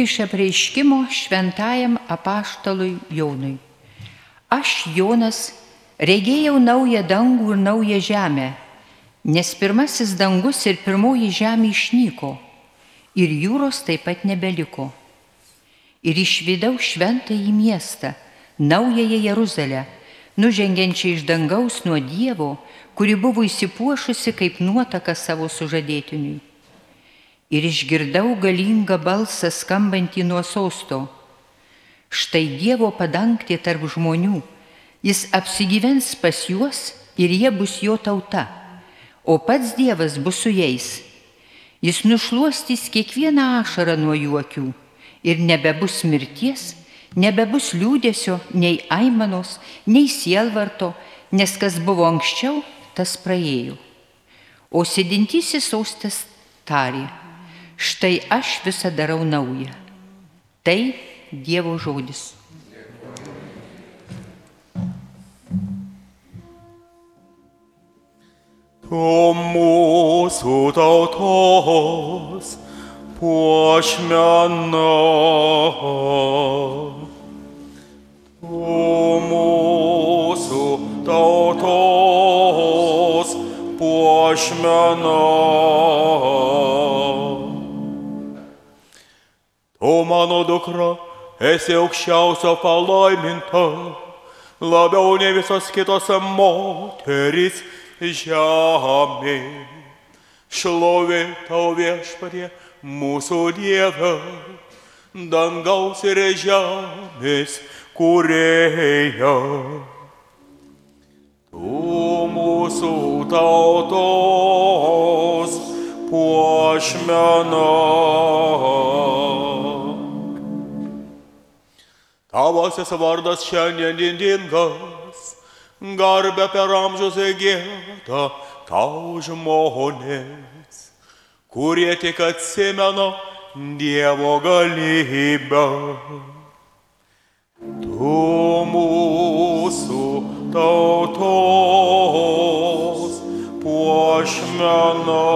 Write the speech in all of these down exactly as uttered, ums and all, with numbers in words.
Iš apreiškimo šventajam apaštalui Jonui. Aš, Jonas, regėjau naują dangų ir naują žemę, nes pirmasis dangus ir pirmoji žemė išnyko, ir jūros taip pat nebeliko. Ir išvydau šventąjį miestą, naująją Jeruzalę, nužengiančią iš dangaus nuo Dievo, kuri buvo įsipuošusi kaip nuotaka savo sužadėtiniui. Ir išgirdau galingą balsą skambantį nuo sosto. Štai Dievo padangtė tarp žmonių, jis apsigyvens pas juos ir jie bus jo tauta, o pats Dievas bus su jais. Jis nušluostys kiekvieną ašarą nuo jų akių ir nebebus mirties, nebebus liūdesio, nei aimanos, nei sielvarto, nes kas buvo anksčiau, tas praėjo. O sėdintysis sostas tarė, štai aš visą darau naują. Tai Dievo žodis. Tu mūsų tautos puošmena, tu mūsų tautos puošmena. Tu mano dukra, esi aukščiausio palaiminta, labiau nei visos kitos moterys žemė. Šlovė tau viešpatie, mūsų Dieve, dangaus ir žemės kūrėja. Tu mūsų tautos puošmena. Tavasis vardas šiandien didingas, garbę per amžius gieda tau žmonės, kurie tik atsimena Dievo galybę. Tu mūsų tautos puošmena.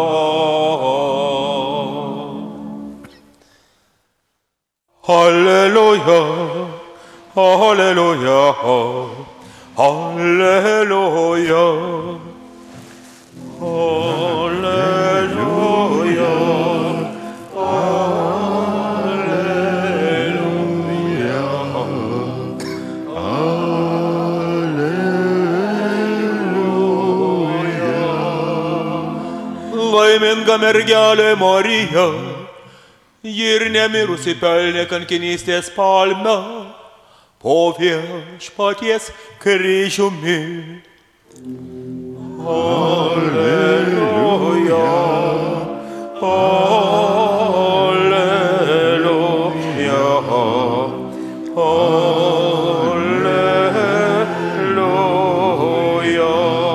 Alleluja, alleluja, alleluja, alleluja, alleluja, alleluja. Laiminga mergelė Marija, ji ir nemirusi pelnė kankinystės palmę po viešpaties kryžiumi. Alleluja, alleluja, alleluja.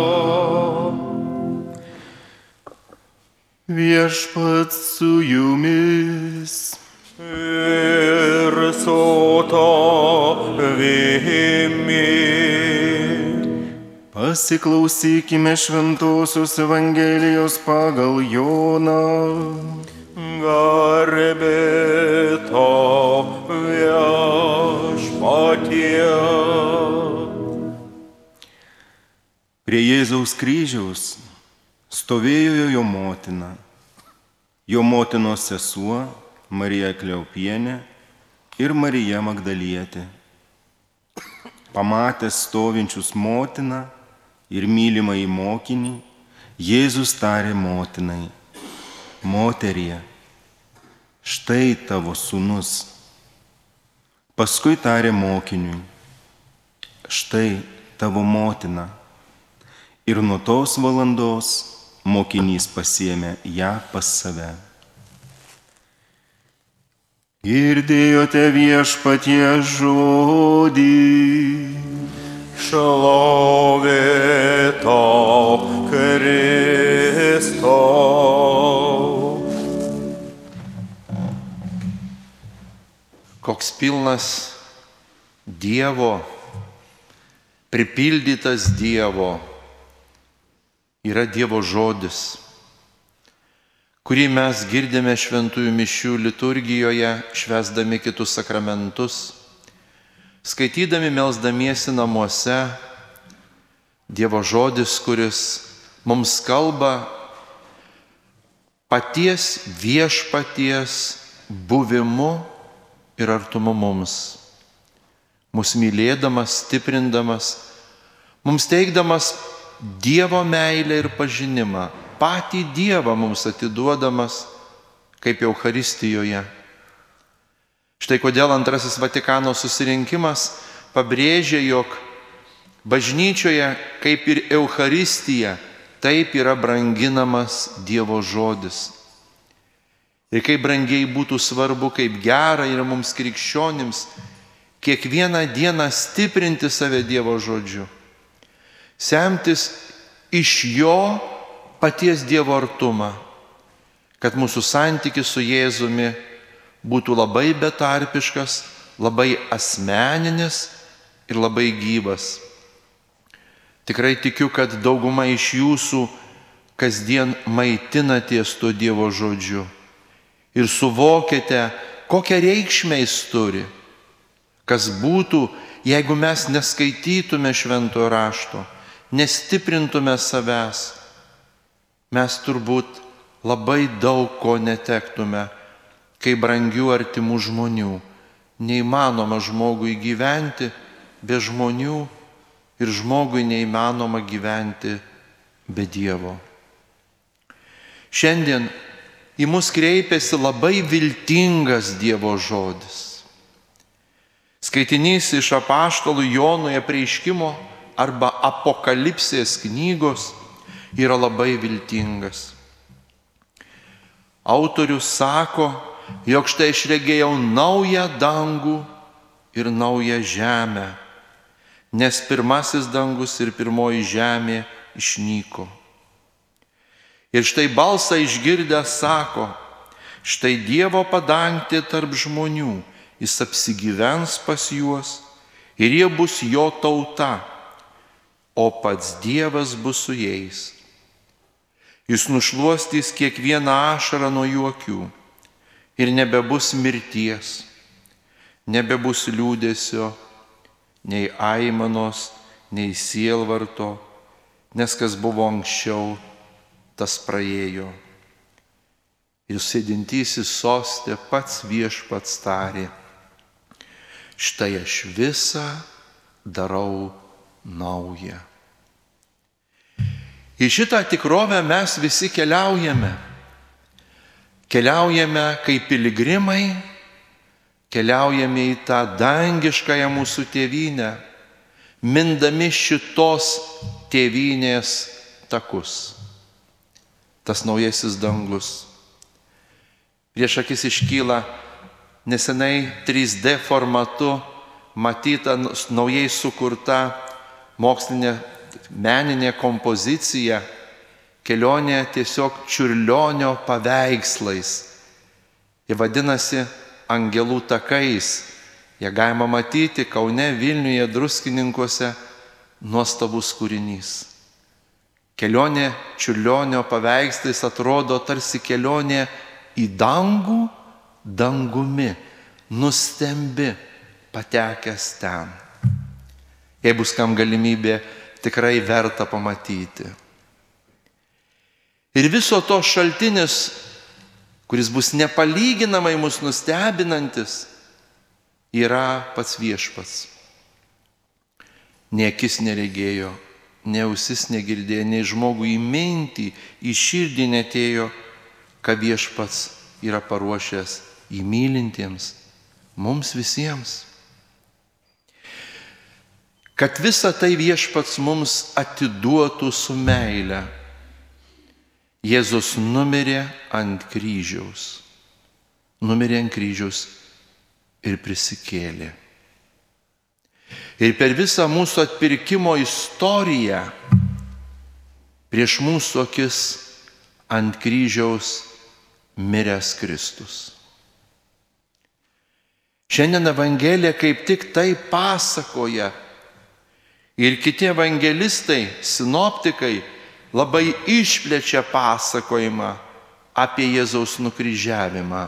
Viešpats su jumis ir su tavimi. Pasiklausykime šventosios Evangelijos pagal Joną. Garbė tau viešpatie. Prie Jėzaus kryžiaus stovėjo jo motina, jo motinos sesuo Marija Kleopienė ir Marija Magdalietė. Pamatęs stovinčius motiną ir mylimąjį mokinį, Jėzus tarė motinai, moterie, štai tavo sūnus. Paskui tarė mokiniui, štai tavo motina. Ir nuo tos valandos mokinys pasiėmė ją pas save. Girdėjote viešpatie žodį. Šlovė tau, Kristau. Koks pilnas Dievo, pripildytas Dievo yra Dievo žodis, kurį mes girdime šventųjų mišių liturgijoje, švęsdami kitus sakramentus, skaitydami, melsdamiesi namuose, Dievo žodis, kuris mums kalba paties viešpaties buvimu ir artumu mums, mus mylėdamas, stiprindamas, mums teikdamas Dievo meilę ir pažinimą, patį Dievą mums atiduodamas kaip Eucharistijoje. Štai kodėl Antrasis Vatikano susirinkimas pabrėžė, jog bažnyčioje, kaip ir Eucharistija, taip yra branginamas Dievo žodis. Ir kaip brangiai būtų svarbu, kaip gera yra mums krikščionims kiekvieną dieną stiprinti save Dievo žodžiu, semtis iš jo paties Dievo artumą, kad mūsų santykis su Jėzumi būtų labai betarpiškas, labai asmeninis ir labai gyvas. Tikrai tikiu, kad dauguma iš jūsų kasdien maitinatės tuo Dievo žodžiu ir suvokėte, kokią reikšmę jis turi. Kas būtų, jeigu mes neskaitytume šventojo rašto, nestiprintume savęs, mes turbūt labai daug ko netektume, kai brangių artimų žmonių. Neįmanoma žmogui gyventi be žmonių ir žmogui neįmanoma gyventi be Dievo. Šiandien į mus kreipiasi labai viltingas Dievo žodis. Skaitinys iš apaštalų Jono apreiškimo arba Apokalipsės knygos yra labai viltingas. Autorius sako, jog štai aš regėjau naują dangų ir naują žemę, nes pirmasis dangus ir pirmoji žemė išnyko. Ir štai balsą išgirdęs sako, štai Dievo padangtė tarp žmonių, jis apsigyvens pas juos ir jie bus jo tauta, o pats Dievas bus su jais. Jis nušluostys kiekvieną ašarą nuo jų akių ir nebebus mirties, nebebus liūdesio, nei aimanos, nei sielvarto, nes kas buvo anksčiau, tas praėjo. Ir sėdintysis soste pats viešpats tarė, štai aš visą darau naują. Į šitą tikrovę mes visi keliaujame. Keliaujame kaip piligrimai, keliaujame į tą dangiškąją mūsų tėvynę, mindami šitos tėvynės takus. Tas naujasis dangus. Prieš akis iškyla nesenai trys D formatu matyta naujai sukurta mokslinė meninė kompozicija, kelionė tiesiog Čiurlionio paveikslais. Jie vadinasi Angelų takais. Jie galima matyti Kaune, Vilniuje, Druskininkuose, nuostabus kūrinys. Kelionė Čiurlionio paveikslais atrodo tarsi kelionė į dangų dangumi, nustembi patekęs ten. Jei bus kam galimybė, tikrai verta pamatyti. Ir viso to šaltinis, kuris bus nepalyginamai mus nustebinantis, yra pats viešpats. Nei akis neregėjo, nei ausis negirdėjo, nei žmogui į mintį, į širdį netėjo, ką viešpats yra paruošęs įmylintiems, mums visiems. Kad visą tai viešpats mums atiduotų su meile, Jėzus numirė ant kryžiaus. Numirė ant kryžiaus ir prisikėlė. Ir per visą mūsų atpirkimo istoriją prieš mūsų akis ant kryžiaus miręs Kristus. Šiandien Evangelija kaip tik tai pasakoja. Ir kiti evangelistai, sinoptikai labai išplečia pasakojimą, apie Jėzaus nukryžiavimą.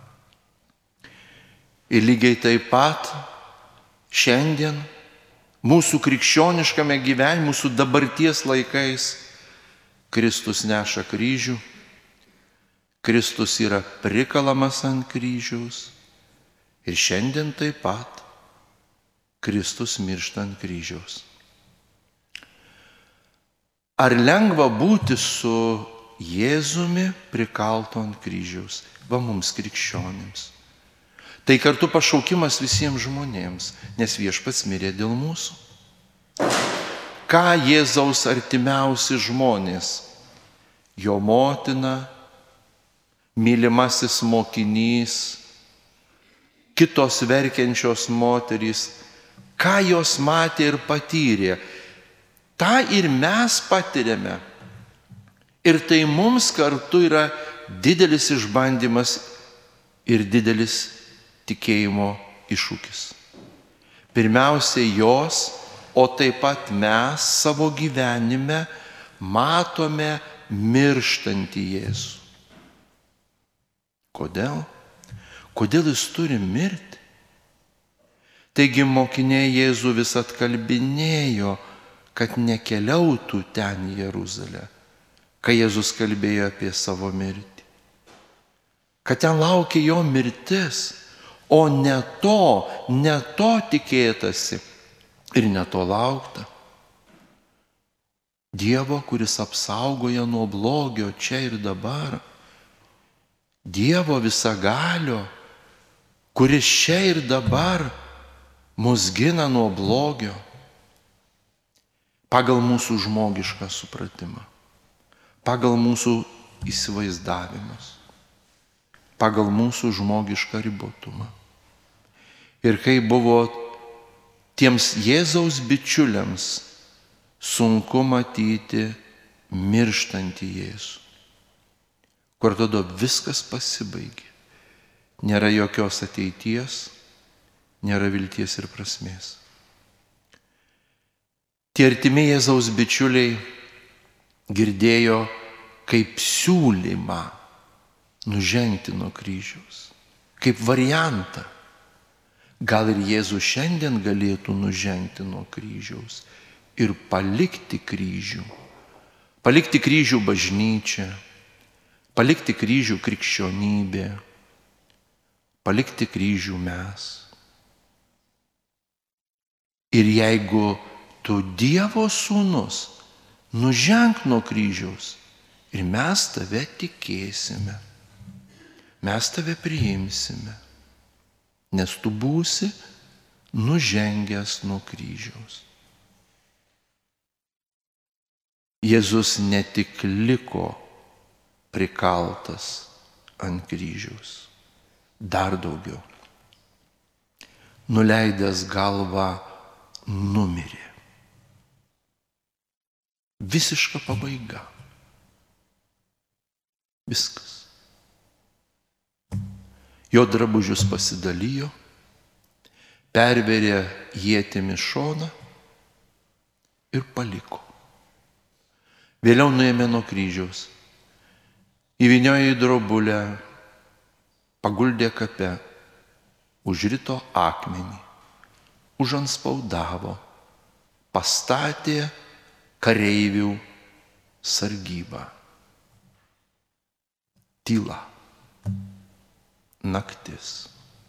Ir lygiai taip pat šiandien mūsų krikščioniškame gyvenime, mūsų dabarties laikais, Kristus neša kryžių, Kristus yra prikalamas ant kryžiaus ir šiandien taip pat Kristus miršta ant kryžiaus. Ar lengva būti su Jėzumi prikaltu ant kryžiaus? Va mums krikščionims. Tai kartu pašaukimas visiems žmonėms, nes Viešpats mirė dėl mūsų. Ką Jėzaus artimiausi žmonės, jo motina, mylimasis mokinys, kitos verkiančios moterys, ką jos matė ir patyrė, tą ir mes patiriame. Ir tai mums kartu yra didelis išbandymas ir didelis tikėjimo iššūkis. Pirmiausia, jos, o taip pat mes savo gyvenime matome mirštantį Jėzų. Kodėl? Kodėl jis turi mirti? Taigi mokiniai Jėzų vis atkalbinėjo, kad nekeliautų ten į Jeruzalę, kai Jėzus kalbėjo apie savo mirtį. Kad ten laukia jo mirtis, o ne to, ne to tikėtasi ir ne to laukta. Dievo, kuris apsaugoja nuo blogio čia ir dabar. Dievo visagalio, kuris čia ir dabar mus gina nuo blogio. Pagal mūsų žmogišką supratimą, pagal mūsų įsivaizdavimus, pagal mūsų žmogišką ribotumą. Ir kai buvo tiems Jėzaus bičiuliams sunku matyti mirštantį Jėzų, kur tada viskas pasibaigė. Nėra jokios ateities, nėra vilties ir prasmės. Tie artimi Jėzaus bičiuliai girdėjo kaip siūlymą nužengti nuo kryžiaus, kaip variantą. Gal ir Jėzus šiandien galėtų nužengti nuo kryžiaus ir palikti kryžių, palikti kryžių bažnyčią, palikti kryžių krikščionybė, palikti kryžių mes. Ir jeigu tu Dievo sūnus, nuženk nuo kryžiaus ir mes tave tikėsime, mes tave priimsime, nes tu būsi nužengęs nuo kryžiaus. Jėzus ne tik liko prikaltas ant kryžiaus, dar daugiau. Nuleidęs galvą, numirė. Visiška pabaiga. Viskas. Jo drabužius pasidalijo, perverė ietimi šoną ir paliko. Vėliau nuėmė nuo kryžiaus, įvyniojo į drobulę, paguldė kape, užrito akmenį, užanspaudavo, pastatė kareivių sargybą. Tyla. Naktis.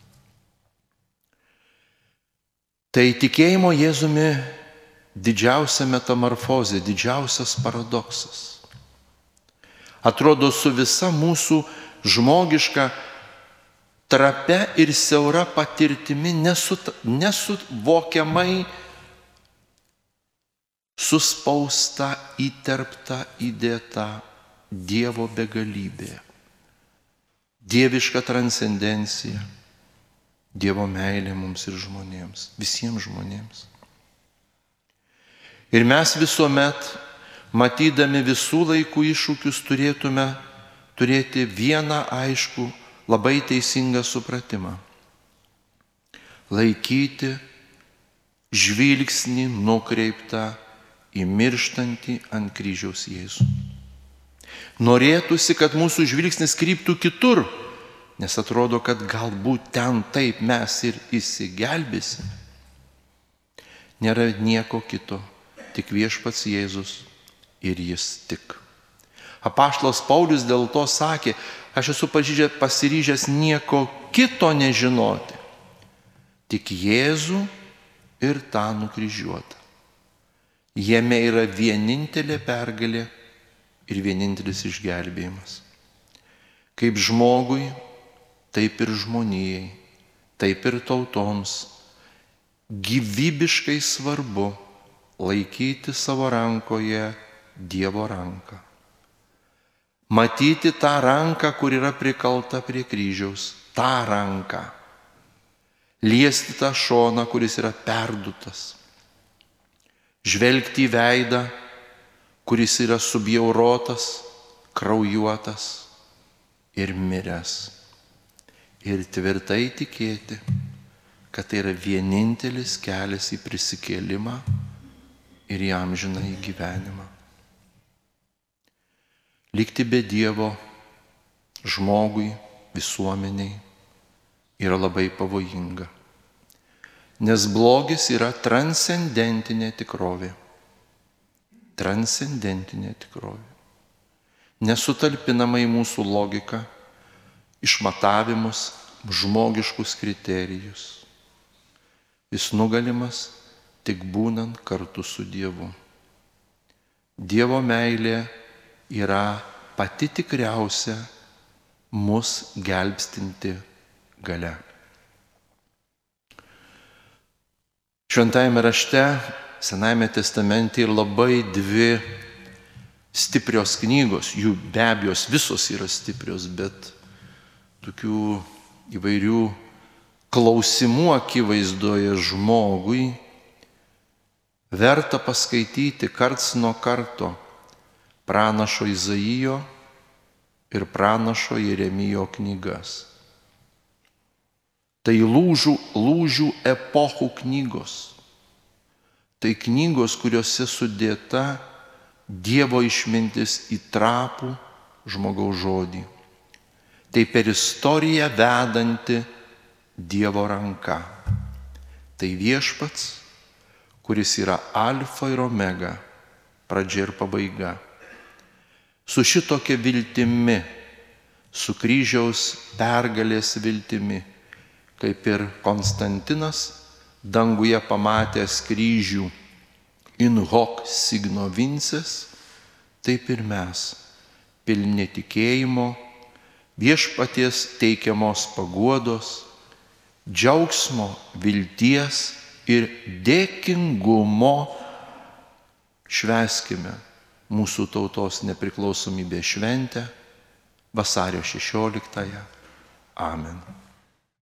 Tai tikėjimo Jėzumi didžiausia metamorfozė, didžiausias paradoksas. Atrodo, su visa mūsų žmogiška trapia ir siaura patirtimi nesut, nesuvokiamai suspausta, įterpta, įdėta Dievo begalybė, dieviška transcendencija, Dievo meilė mums ir žmonėms, visiems žmonėms. Ir mes visuomet, matydami visų laikų iššūkius, turėtume turėti vieną aiškų, labai teisingą supratimą. Laikyti žvilgsnį nukreiptą į mirštantį ant kryžiaus Jėzų. Norėtųsi, kad mūsų žvilgsnis kryptų kitur, nes atrodo, kad galbūt ten taip mes ir išsigelbėsime. Nėra nieko kito, tik viešpats Jėzus ir jis tik. Apaštalas Paulius dėl to sakė, aš esu pasiryžęs nieko kito nežinoti, tik Jėzų ir tą nukryžiuotą. Jame yra vienintelė pergalė ir vienintelis išgelbėjimas. Kaip žmogui, taip ir žmonijai, taip ir tautoms gyvybiškai svarbu laikyti savo rankoje Dievo ranką. Matyti tą ranką, kur yra prikalta prie kryžiaus, tą ranką. Liesti tą šoną, kuris yra perdutas. Žvelgti į veidą, kuris yra subjaurotas, kraujuotas ir miręs. Ir tvirtai tikėti, kad tai yra vienintelis kelias į prisikėlimą ir į amžinąjį gyvenimą. Likti be Dievo žmogui, visuomeniai yra labai pavojinga, nes blogis yra transcendentinė tikrovė. Transcendentinė tikrovė. Nesutalpinama į mūsų logiką, išmatavimus, žmogiškus kriterijus. Jis nugalimas tik būnant kartu su Dievu. Dievo meilė yra pati tikriausia mus gelbstinti galia. Šventajame rašte, Senajame testamente yra labai dvi stiprios knygos. Jų be abejo visos yra stiprios, bet tokių įvairių klausimų akivaizdoje žmogui verta paskaityti karts nuo karto pranašo Izaijo ir pranašo Jeremijo knygas. Tai lūžių, lūžių epochų knygos. Tai knygos, kuriuose sudėta Dievo išmintis į trapų žmogaus žodį. Tai per istoriją vedanti Dievo ranka. Tai viešpats, kuris yra alfa ir omega, pradžia ir pabaiga. Su šitokia viltimi, su kryžiaus pergalės viltimi, kaip ir Konstantinas danguje pamatęs kryžių in hoc signo vinces, taip ir mes, pilni tikėjimo, viešpaties teikiamos paguodos, džiaugsmo, vilties ir dėkingumo švęskime mūsų tautos nepriklausomybės šventę vasario šešioliktąją. Amen.